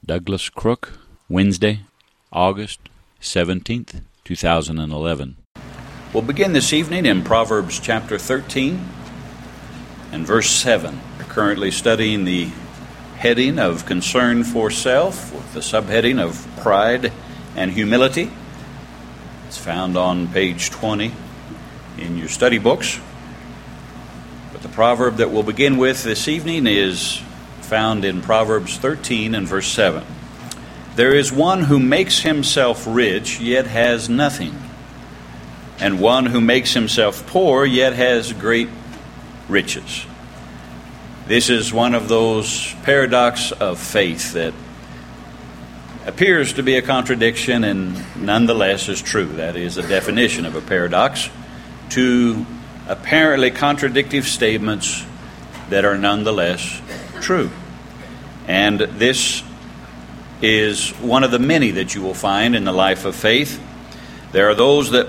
Douglas Crook, Wednesday, August 17th, 2011. We'll begin this evening in Proverbs chapter 13 and verse 7. We're currently studying the heading of concern for self with the subheading of pride and humility. It's found on page 20 in your study books. But the proverb that we'll begin with this evening is found in Proverbs 13 and verse 7. There is one who makes himself rich, yet has nothing, and one who makes himself poor, yet has great riches. This is one of those paradoxes of faith that appears to be a contradiction and nonetheless is true. That is the definition of a paradox. Two apparently contradictory statements that are nonetheless true. And this is one of the many that you will find in the life of faith. There are those that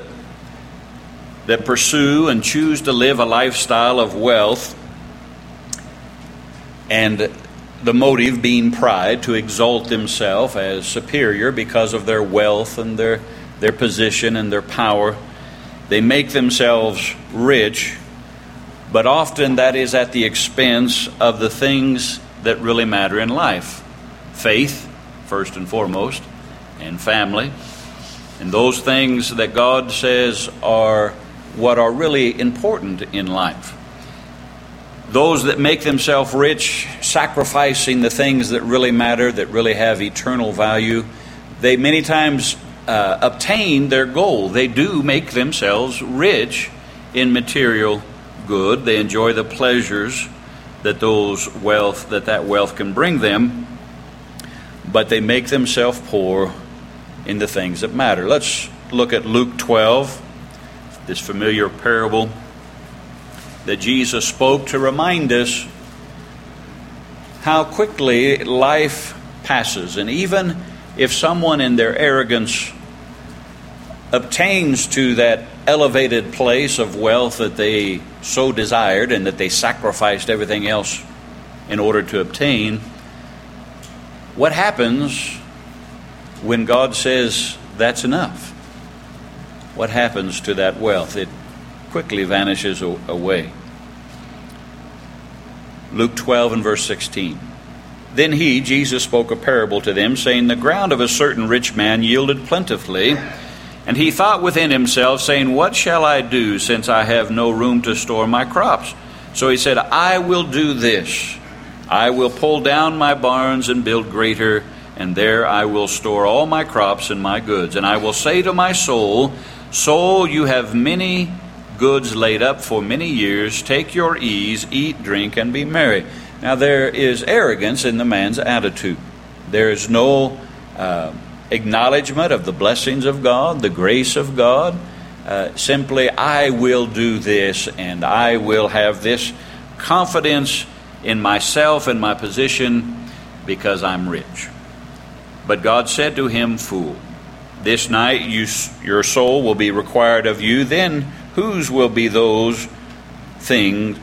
pursue and choose to live a lifestyle of wealth, and the motive being pride, to exalt themselves as superior because of their wealth and their position and their power. They make themselves rich, but often that is at the expense of the things that really matter in life. Faith, first and foremost, and family, and those things that God says are what are really important in life. Those that make themselves rich, sacrificing the things that really matter, that really have eternal value, they many times obtain their goal. They do make themselves rich in material good. They enjoy the pleasures that that wealth can bring them, but they make themselves poor in the things that matter. Let's look at Luke 12, this familiar parable that Jesus spoke to remind us how quickly life passes. And even if someone in their arrogance obtains to that elevated place of wealth that they so desired and that they sacrificed everything else in order to obtain, what happens when God says that's enough? What happens to that wealth? It quickly vanishes away. Luke 12 and verse 16. Then he, Jesus, spoke a parable to them, saying, the ground of a certain rich man yielded plentifully. And he thought within himself, saying, what shall I do, since I have no room to store my crops? So he said, I will do this. I will pull down my barns and build greater, and there I will store all my crops and my goods. And I will say to my soul, soul, you have many goods laid up for many years. Take your ease, eat, drink, and be merry. Now there is arrogance in the man's attitude. There is no acknowledgement of the blessings of God, the grace of God. Simply, I will do this, and I will have this confidence in myself and my position because I'm rich. But God said to him, fool, this night your soul will be required of you. Then whose will those things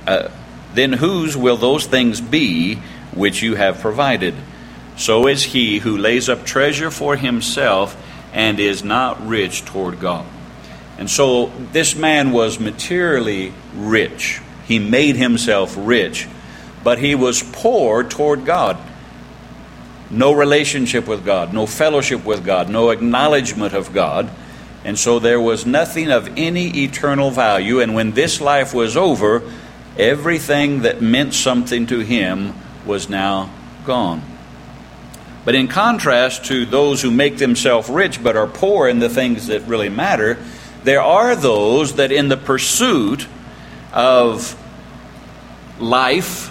be which you have provided? So is he who lays up treasure for himself and is not rich toward God. And so this man was materially rich. He made himself rich, but he was poor toward God. No relationship with God, no fellowship with God, no acknowledgement of God. And so there was nothing of any eternal value. And when this life was over, everything that meant something to him was now gone. But in contrast to those who make themselves rich but are poor in the things that really matter, there are those that in the pursuit of life,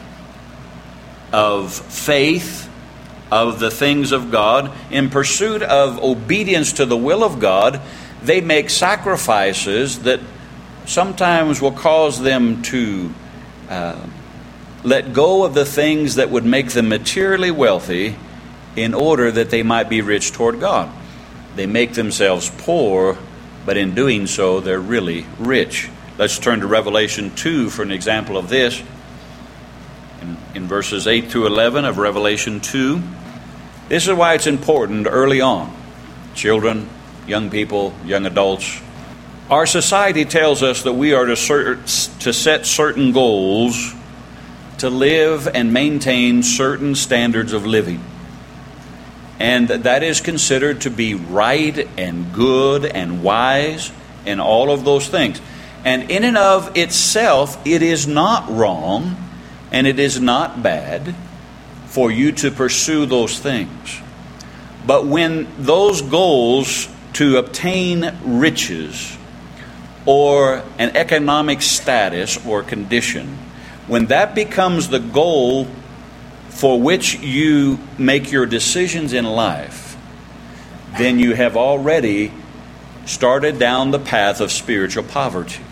of faith, of the things of God, in pursuit of obedience to the will of God, they make sacrifices that sometimes will cause them to let go of the things that would make them materially wealthy in order that they might be rich toward God. They make themselves poor, but in doing so, they're really rich. Let's turn to Revelation 2 for an example of this. In verses 8 through 11 of Revelation 2, This is why it's important early on. Children, young people, young adults. Our society tells us that we are to set certain goals to live and maintain certain standards of living. And that is considered to be right and good and wise and all of those things. And in and of itself, it is not wrong and it is not bad for you to pursue those things. But when those goals to obtain riches or an economic status or condition, when that becomes the goal for which you make your decisions in life, then you have already started down the path of spiritual poverty.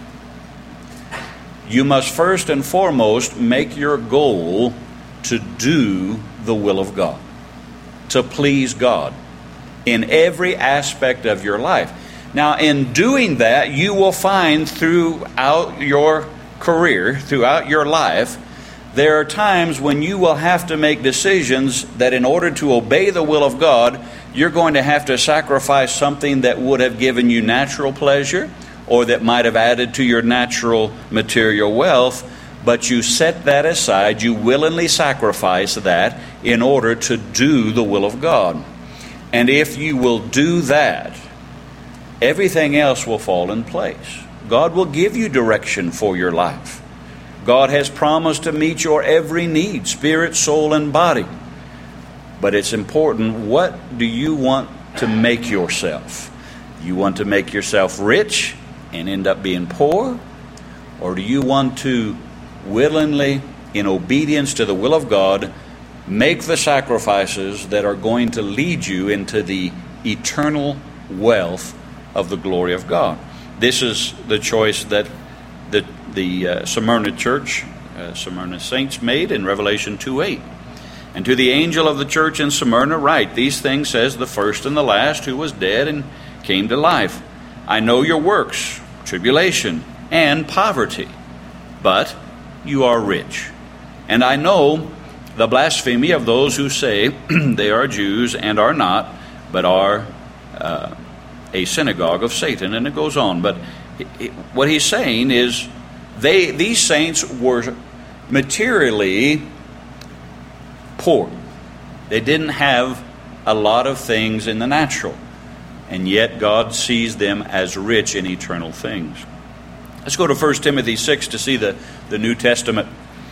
You must first and foremost make your goal to do the will of God, to please God in every aspect of your life. Now, in doing that, you will find throughout your career, throughout your life, there are times when you will have to make decisions that in order to obey the will of God, you're going to have to sacrifice something that would have given you natural pleasure or that might have added to your natural material wealth, but you set that aside, you willingly sacrifice that in order to do the will of God. And if you will do that, everything else will fall in place. God will give you direction for your life. God has promised to meet your every need, spirit, soul, and body. But it's important, what do you want to make yourself? You want to make yourself rich and end up being poor? Or do you want to willingly, in obedience to the will of God, make the sacrifices that are going to lead you into the eternal wealth of the glory of God? This is the choice that the Smyrna church, Smyrna saints made in Revelation 2:8. And to the angel of the church in Smyrna write, these things says the first and the last, who was dead and came to life. I know your works, tribulation, and poverty, but you are rich. And I know the blasphemy of those who say they are Jews and are not, but are a synagogue of Satan. And it goes on. But what he's saying is these saints were materially poor. They didn't have a lot of things in the natural. And yet God sees them as rich in eternal things. Let's go to 1 Timothy 6 to see the New Testament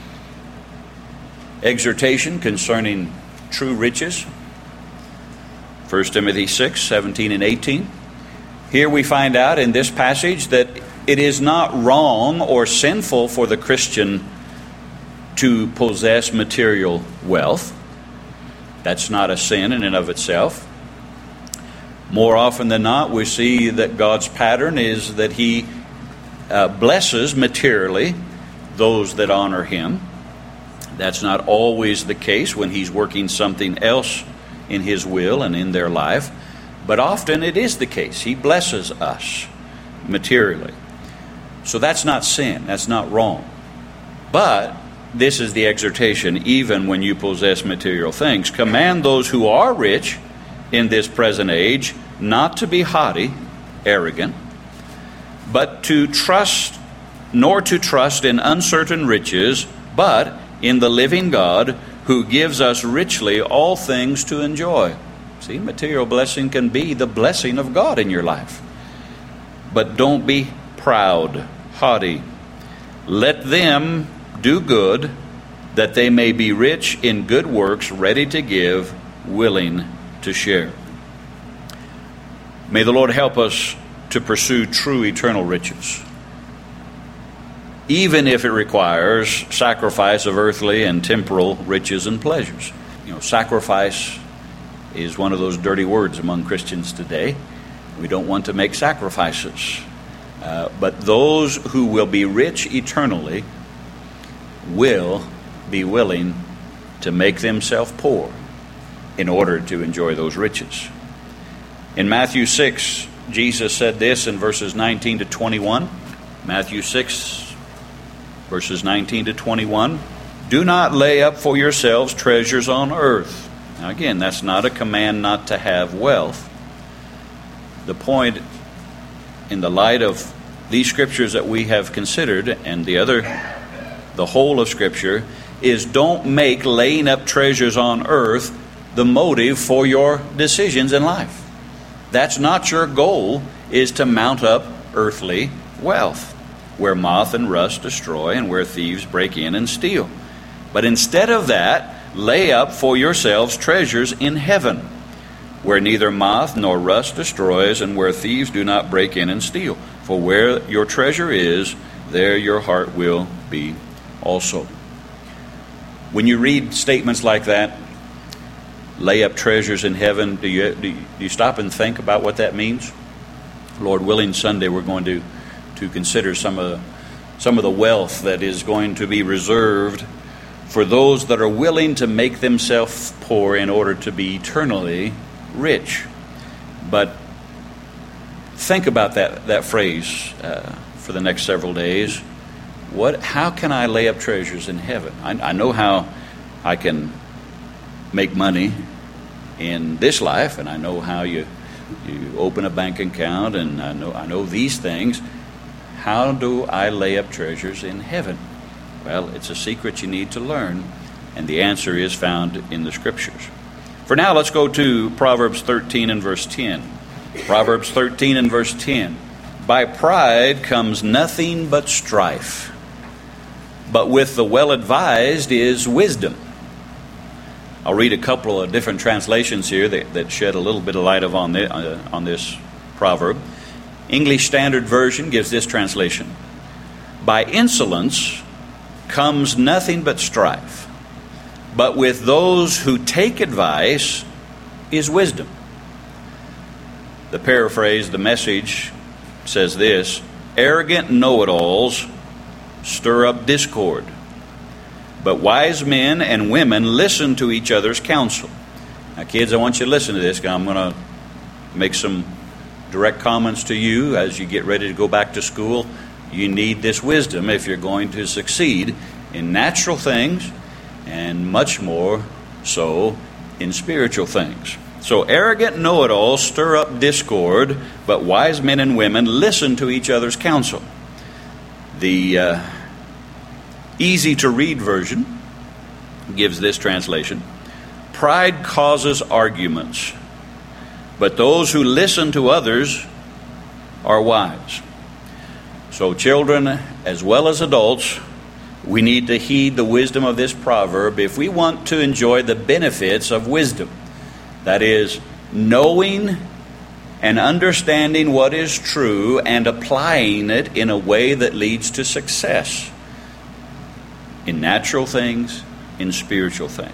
exhortation concerning true riches. 1 Timothy 6, 17 and 18. Here we find out in this passage that it is not wrong or sinful for the Christian to possess material wealth. That's not a sin in and of itself. More often than not, we see that God's pattern is that He blesses materially those that honor Him. That's not always the case when He's working something else in His will and in their life. But often it is the case. He blesses us materially. So that's not sin. That's not wrong. But this is the exhortation, even when you possess material things. Command those who are rich in this present age not to be haughty, arrogant, but to trust, nor to trust in uncertain riches, but in the living God who gives us richly all things to enjoy. See, material blessing can be the blessing of God in your life. But don't be proud, haughty. Let them do good, that they may be rich in good works, ready to give, willing to share. May the Lord help us to pursue true eternal riches, even if it requires sacrifice of earthly and temporal riches and pleasures. Sacrifice is one of those dirty words among Christians today. We don't want to make sacrifices. But those who will be rich eternally will be willing to make themselves poor in order to enjoy those riches. In Matthew 6, Jesus said this in verses 19 to 21. Matthew 6, verses 19 to 21. Do not lay up for yourselves treasures on earth, Now again, that's not a command not to have wealth. The point, in the light of these scriptures that we have considered and the whole of Scripture, is don't make laying up treasures on earth the motive for your decisions in life. That's not your goal, is to mount up earthly wealth, where moth and rust destroy and where thieves break in and steal. But instead of that, lay up for yourselves treasures in heaven, where neither moth nor rust destroys and where thieves do not break in and steal. For where your treasure is, there your heart will be also. When you read statements like that, lay up treasures in heaven, do you stop and think about what that means? Lord willing, Sunday we're going to consider some of the wealth that is going to be reserved for those that are willing to make themselves poor in order to be eternally rich. But think about that phrase for the next several days. How can I lay up treasures in heaven? I know how I can make money in this life, and I know how you open a bank account, and I know these things. How do I lay up treasures in heaven? Well, it's a secret you need to learn, and the answer is found in the Scriptures. For now, let's go to Proverbs 13 and verse 10. Proverbs 13 and verse 10. By pride comes nothing but strife, but with the well-advised is wisdom. I'll read a couple of different translations here that shed a little bit of light on this proverb. English Standard Version gives this translation: by insolence comes nothing but strife, but with those who take advice is wisdom. The paraphrase, the Message, says this: arrogant know-it-alls stir up discord, but wise men and women listen to each other's counsel. Now, kids, I want you to listen to this, because I'm going to make some direct comments to you as you get ready to go back to school. You need this wisdom if you're going to succeed in natural things, and much more so in spiritual things. So, arrogant know-it-alls stir up discord, but wise men and women listen to each other's counsel. The easy-to-read version gives this translation: pride causes arguments, but those who listen to others are wise. So children, as well as adults, we need to heed the wisdom of this proverb if we want to enjoy the benefits of wisdom. That is, knowing and understanding what is true and applying it in a way that leads to success in natural things, in spiritual things.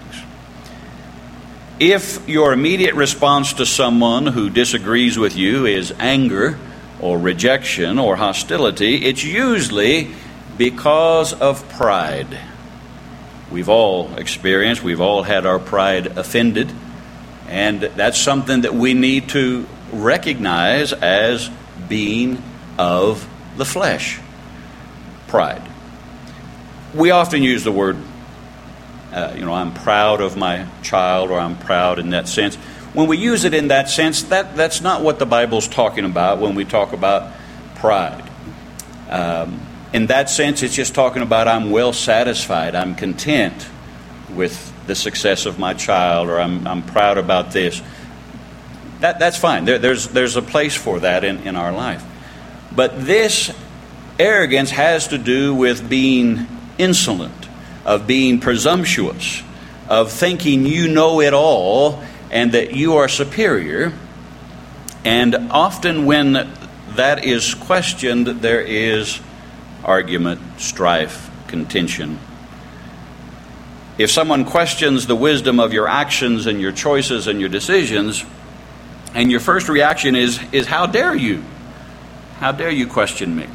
If your immediate response to someone who disagrees with you is anger or rejection or hostility, it's usually because of pride. We've all experienced, we've all had our pride offended, and that's something that we need to recognize as being of the flesh. Pride. We often use the word, I'm proud of my child, or I'm proud in that sense. When we use it in that sense, that's not what the Bible's talking about when we talk about pride. In that sense, it's just talking about I'm well satisfied, I'm content with the success of my child, or I'm proud about this. That's fine. There's a place for that in our life. But this arrogance has to do with being insolent, of being presumptuous, of thinking you know it all and that you are superior. And often when that is questioned, there is argument, strife, contention. If someone questions the wisdom of your actions and your choices and your decisions, and your first reaction is how dare you? How dare you question me?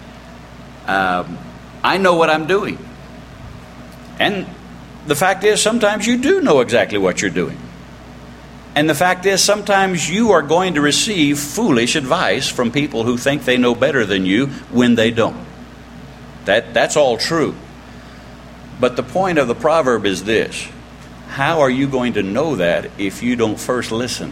I know what I'm doing. And the fact is, sometimes you do know exactly what you're doing. And the fact is, sometimes you are going to receive foolish advice from people who think they know better than you when they don't. That's all true. But the point of the proverb is this: How are you going to know that if you don't first listen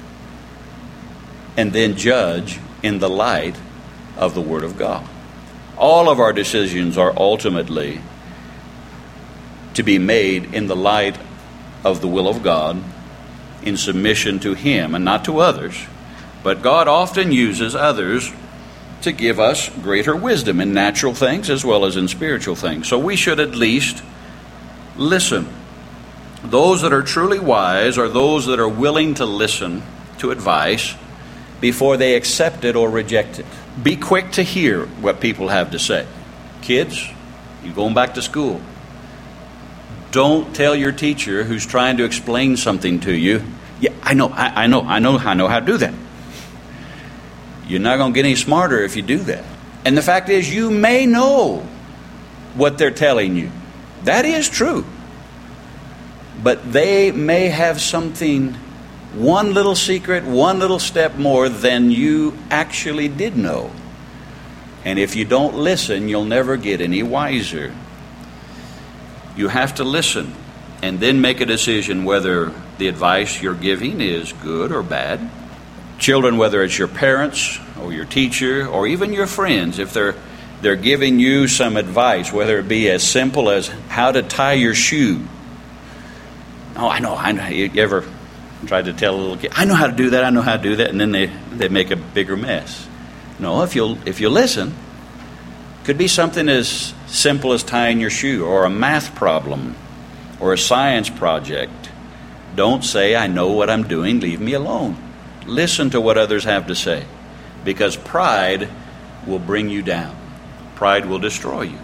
and then judge in the light of the Word of God? All of our decisions are ultimately to be made in the light of the will of God, in submission to Him and not to others. But God often uses others to give us greater wisdom in natural things as well as in spiritual things. So we should at least listen. Those that are truly wise are those that are willing to listen to advice before they accept it or reject it. Be quick to hear what people have to say. Kids, you're going back to school. Don't tell your teacher who's trying to explain something to you, yeah, I know how to do that. You're not going to get any smarter if you do that. And the fact is, you may know what they're telling you. That is true. But they may have something, one little secret, one little step more than you actually did know. And if you don't listen, you'll never get any wiser. You have to listen and then make a decision whether the advice you're giving is good or bad. Children, whether it's your parents or your teacher or even your friends, if they're giving you some advice, whether it be as simple as how to tie your shoe. Oh, I know. You ever tried to tell a little kid, I know how to do that, and then they make a bigger mess. No, if you listen, it could be something as simple as tying your shoe, or a math problem, or a science project. Don't say, I know what I'm doing, leave me alone. Listen to what others have to say, because pride will bring you down. Pride will destroy you.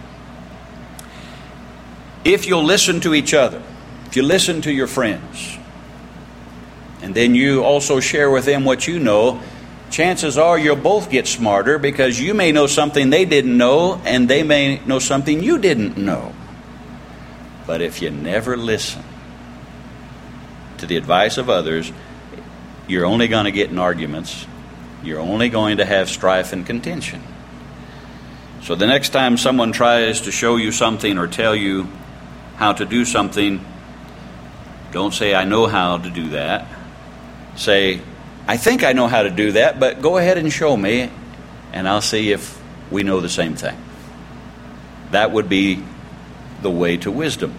If you'll listen to each other, if you listen to your friends, and then you also share with them what you know, chances are you'll both get smarter, because you may know something they didn't know, and they may know something you didn't know. But if you never listen to the advice of others, you're only going to get in arguments. You're only going to have strife and contention. So the next time someone tries to show you something or tell you how to do something, don't say, I know how to do that. Say, I think I know how to do that, but go ahead and show me, and I'll see if we know the same thing. That would be the way to wisdom.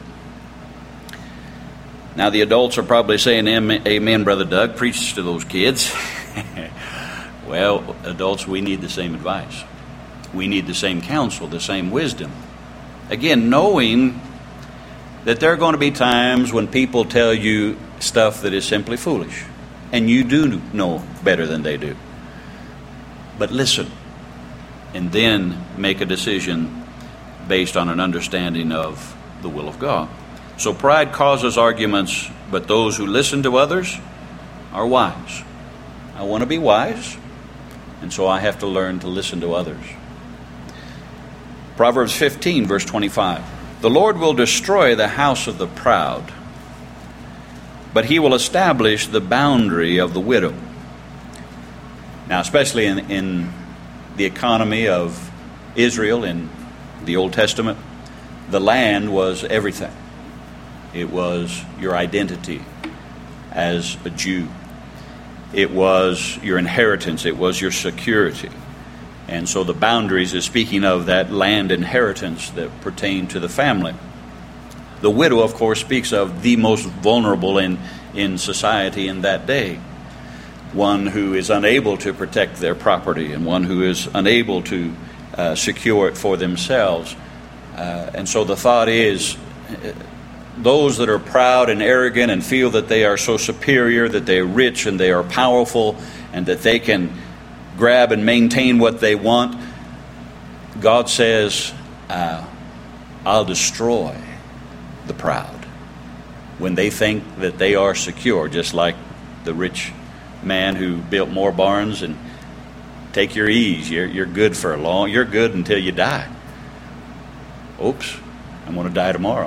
Now the adults are probably saying, amen, Brother Doug, preach to those kids. Well, adults, we need the same advice. We need the same counsel, the same wisdom. Again, knowing that there are going to be times when people tell you stuff that is simply foolish, and you do know better than they do. But listen, and then make a decision based on an understanding of the will of God. So pride causes arguments, but those who listen to others are wise. I want to be wise, and so I have to learn to listen to others. Proverbs 15, verse 25. The Lord will destroy the house of the proud, but He will establish the boundary of the widow. Now, especially in the economy of Israel in the Old Testament, the land was everything. It was your identity as a Jew. It was your inheritance. It was your security. And so the boundaries is speaking of that land inheritance that pertained to the family. The widow, of course, speaks of the most vulnerable in society in that day. One who is unable to protect their property, and one who is unable to secure it for themselves. And so the thought is, those that are proud and arrogant and feel that they are so superior, that they are rich and they are powerful, and that they can grab and maintain what they want, God says, I'll destroy the proud when they think that they are secure, just like the rich man who built more barns. And take your ease, you're good for you're good until you die. Oops, I'm going to die tomorrow.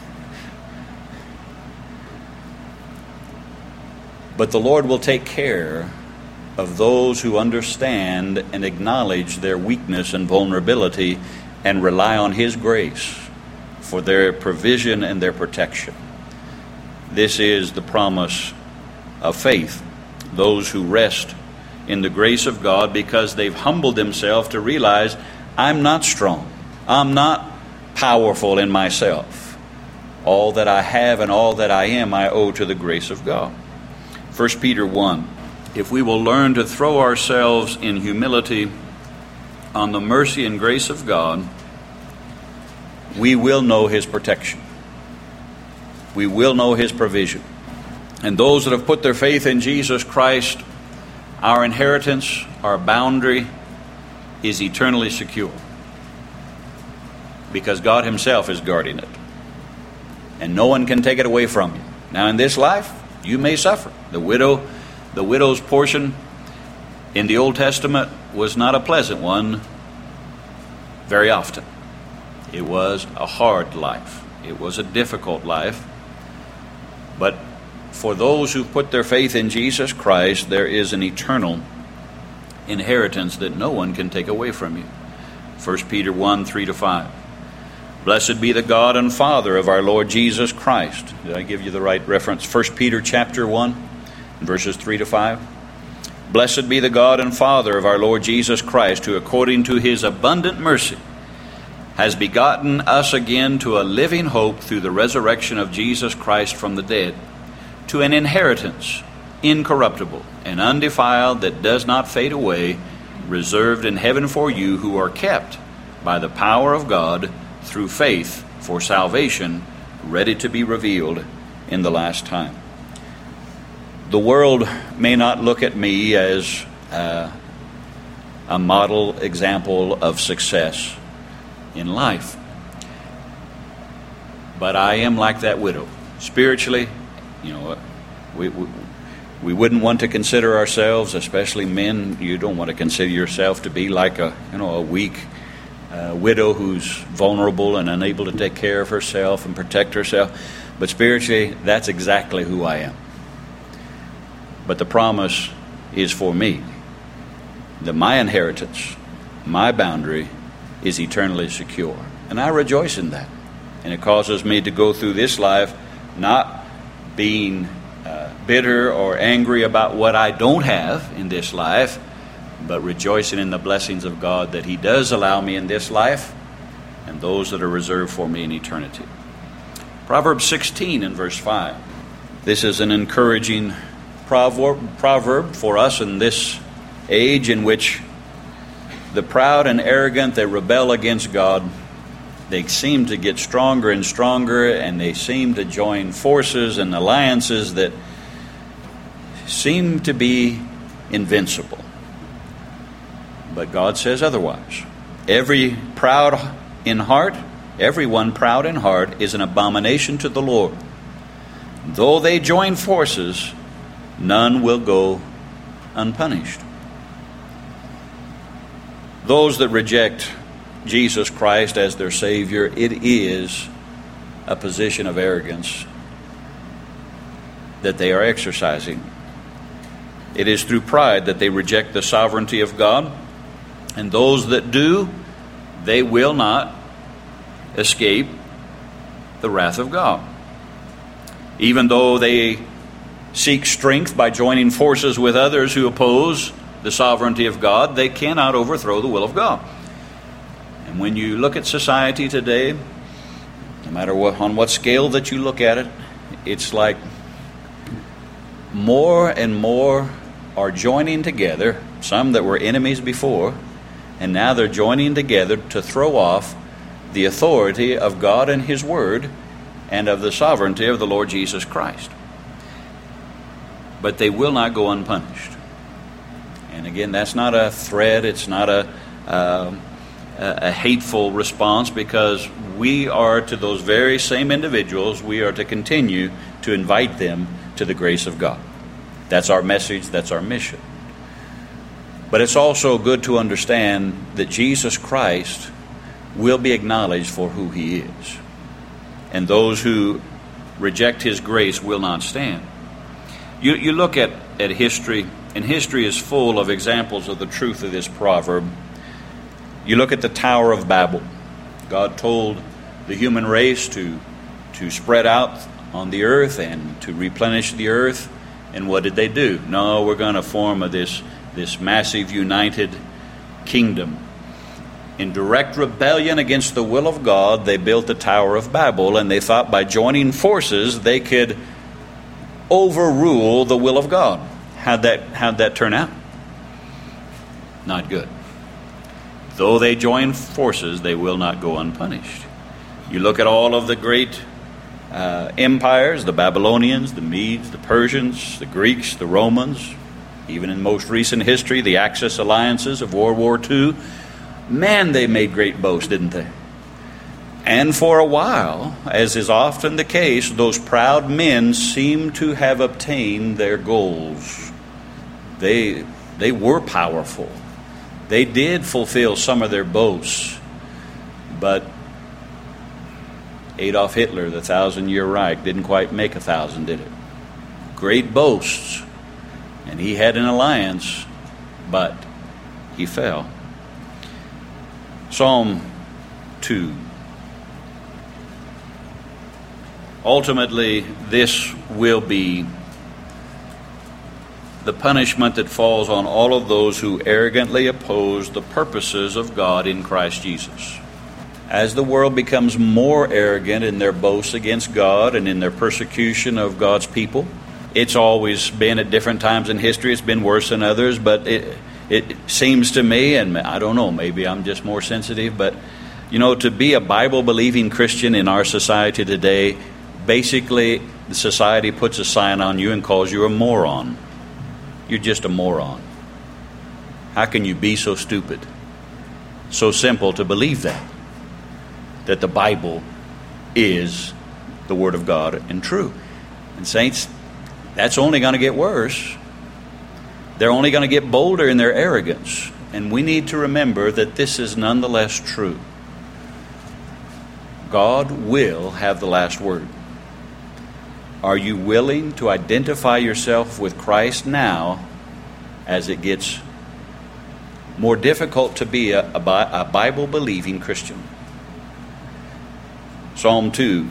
But the Lord will take care of those who understand and acknowledge their weakness and vulnerability and rely on His grace for their provision and their protection. This is the promise of faith. Those who rest in the grace of God because they've humbled themselves to realize, I'm not strong. I'm not powerful in myself. All that I have and all that I am, I owe to the grace of God. 1 Peter 1. If we will learn to throw ourselves in humility on the mercy and grace of God, we will know His protection. We will know His provision. And those that have put their faith in Jesus Christ, our inheritance, our boundary is eternally secure. Because God Himself is guarding it. And no one can take it away from you. Now in this life, you may suffer. The widow's portion in the Old Testament was not a pleasant one very often. It was a hard life. It was a difficult life. But for those who put their faith in Jesus Christ, there is an eternal inheritance that no one can take away from you. 1 Peter 1, 3-5. Blessed be the God and Father of our Lord Jesus Christ. Did I give you the right reference? 1 Peter chapter 1, verses 3-5. Blessed be the God and Father of our Lord Jesus Christ, who according to His abundant mercy has begotten us again to a living hope through the resurrection of Jesus Christ from the dead, to an inheritance incorruptible and undefiled that does not fade away, reserved in heaven for you who are kept by the power of God through faith for salvation, ready to be revealed in the last time. The world may not look at me as a model example of success in life, but I am like that widow. Spiritually, we wouldn't want to consider ourselves, especially men, you don't want to consider yourself to be like a weak widow who's vulnerable and unable to take care of herself and protect herself. But spiritually, that's exactly who I am. But the promise is for me that my inheritance, my boundary, is eternally secure. And I rejoice in that. And it causes me to go through this life not being bitter or angry about what I don't have in this life, but rejoicing in the blessings of God that He does allow me in this life and those that are reserved for me in eternity. Proverbs 16 and verse 5. This is an encouraging proverb for us in this age in which the proud and arrogant that rebel against God, they seem to get stronger and stronger, and they seem to join forces and alliances that seem to be invincible. But God says otherwise. Everyone proud in heart is an abomination to the Lord. Though they join forces, none will go unpunished. Those that reject Jesus Christ as their Savior, it is a position of arrogance that they are exercising. It is through pride that they reject the sovereignty of God. And those that do, they will not escape the wrath of God. Even though they seek strength by joining forces with others who oppose the sovereignty of God, they cannot overthrow the will of God. And when you look at society today, no matter on what scale that you look at it, it's like more and more are joining together, some that were enemies before, and now they're joining together to throw off the authority of God and His Word and of the sovereignty of the Lord Jesus Christ. But they will not go unpunished. And again, that's not a threat, it's not a hateful response, because we are to those very same individuals, we are to continue to invite them to the grace of God. That's our message, that's our mission. But it's also good to understand that Jesus Christ will be acknowledged for who He is. And those who reject His grace will not stand. You look at history, and history is full of examples of the truth of this proverb. You look at the Tower of Babel. God told the human race to spread out on the earth and to replenish the earth. And what did they do? No, we're going to form this massive united kingdom. In direct rebellion against the will of God, they built the Tower of Babel, and they thought by joining forces they could overrule the will of God. How'd that turn out? Not good. Though they join forces, they will not go unpunished. You look at all of the great empires, the Babylonians, the Medes, the Persians, the Greeks, the Romans, even in most recent history, the Axis alliances of World War II. Man, they made great boasts, didn't they? And for a while, as is often the case, those proud men seem to have obtained their goals. They were powerful. They did fulfill some of their boasts. But Adolf Hitler, the 1,000-year Reich, didn't quite make 1,000, did it? Great boasts. And he had an alliance, but he fell. Psalm 2. Ultimately, this will be the punishment that falls on all of those who arrogantly oppose the purposes of God in Christ Jesus. As the world becomes more arrogant in their boasts against God and in their persecution of God's people, it's always been at different times in history. It's been worse than others, but it seems to me, and I don't know, maybe I'm just more sensitive, but to be a Bible-believing Christian in our society today, basically the society puts a sign on you and calls you a moron. You're just a moron. How can you be so stupid? So simple to believe that the Bible is the Word of God and true. And saints, that's only going to get worse. They're only going to get bolder in their arrogance. And we need to remember that this is nonetheless true. God will have the last word. Are you willing to identify yourself with Christ now as it gets more difficult to be a Bible-believing Christian? Psalm 2,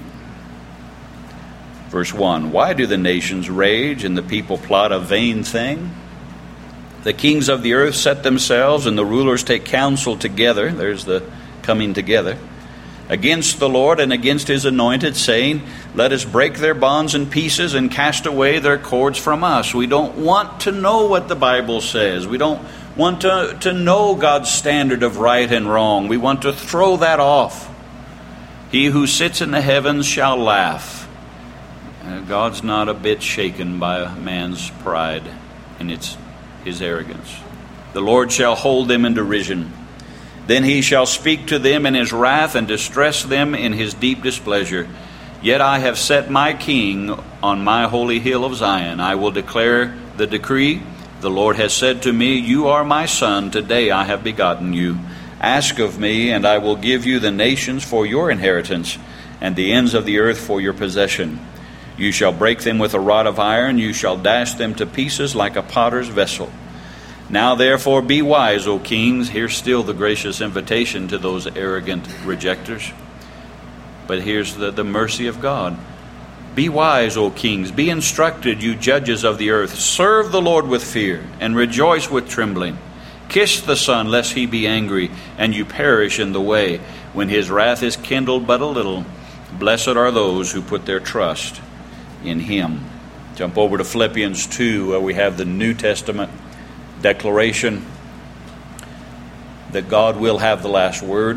verse 1. Why do the nations rage and the people plot a vain thing? The kings of the earth set themselves and the rulers take counsel together. There's the coming together. Against the Lord and against His anointed, saying, let us break their bonds in pieces and cast away their cords from us. We don't want to know what the Bible says. We don't want to know God's standard of right and wrong. We want to throw that off. He who sits in the heavens shall laugh. God's not a bit shaken by a man's pride and his arrogance. The Lord shall hold them in derision. Then He shall speak to them in His wrath and distress them in His deep displeasure. Yet I have set my king on my holy hill of Zion. I will declare the decree. The Lord has said to me, you are my son. Today I have begotten you. Ask of me, and I will give you the nations for your inheritance, and the ends of the earth for your possession. You shall break them with a rod of iron. You shall dash them to pieces like a potter's vessel. Now therefore be wise, O kings. Here's still the gracious invitation to those arrogant rejectors. But here's the mercy of God. Be wise, O kings. Be instructed, you judges of the earth. Serve the Lord with fear, and rejoice with trembling. Kiss the Son, lest He be angry, and you perish in the way, when His wrath is kindled but a little. Blessed are those who put their trust in Him. Jump over to Philippians 2, where we have the New Testament declaration that God will have the last word.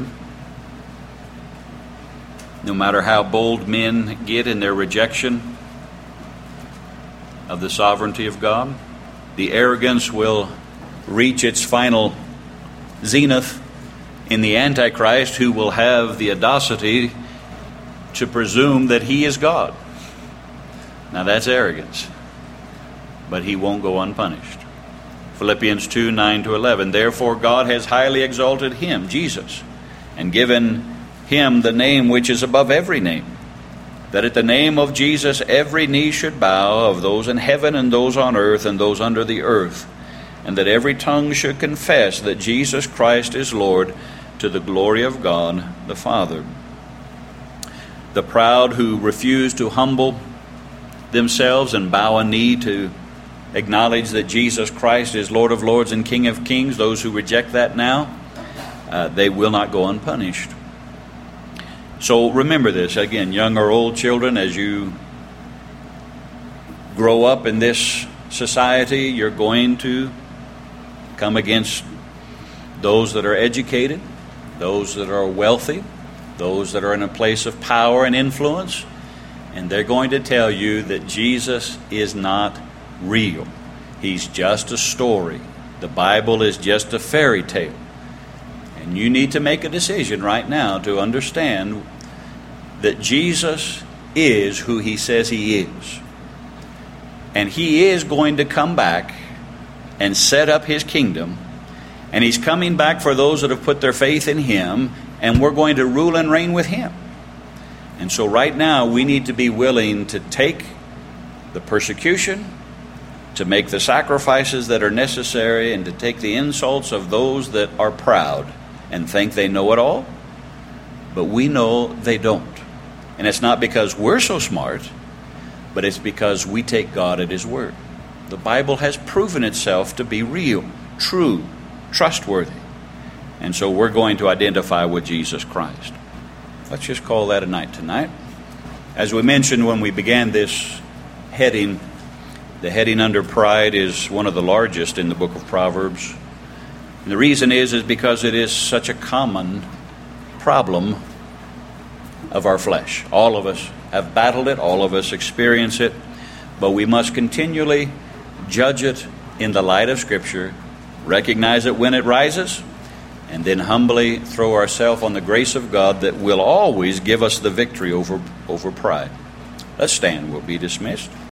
No matter how bold men get in their rejection of the sovereignty of God, the arrogance will reach its final zenith in the Antichrist, who will have the audacity to presume that he is God. Now that's arrogance, but he won't go unpunished. Philippians 2, 9-11. Therefore God has highly exalted Him, Jesus, and given Him the name which is above every name, that at the name of Jesus every knee should bow, of those in heaven and those on earth and those under the earth, and that every tongue should confess that Jesus Christ is Lord, to the glory of God the Father. The proud who refuse to humble themselves and bow a knee to acknowledge that Jesus Christ is Lord of lords and King of kings, those who reject that now, they will not go unpunished. So remember this, again, young or old children, as you grow up in this society, you're going to come against those that are educated, those that are wealthy, those that are in a place of power and influence, and they're going to tell you that Jesus is not real. He's just a story. The Bible is just a fairy tale. And you need to make a decision right now to understand that Jesus is who He says He is. And He is going to come back and set up His kingdom. And He's coming back for those that have put their faith in Him. And we're going to rule and reign with Him. And so right now we need to be willing to take the persecution, to make the sacrifices that are necessary, and to take the insults of those that are proud and think they know it all. But we know they don't. And it's not because we're so smart, but it's because we take God at His word. The Bible has proven itself to be real, true, trustworthy. And so we're going to identify with Jesus Christ. Let's just call that a night tonight. As we mentioned when we began this heading, the heading under pride is one of the largest in the book of Proverbs. And the reason is because it is such a common problem of our flesh. All of us have battled it, all of us experience it, but we must continually judge it in the light of Scripture, recognize it when it rises, and then humbly throw ourselves on the grace of God that will always give us the victory over pride. Let's stand. We'll be dismissed.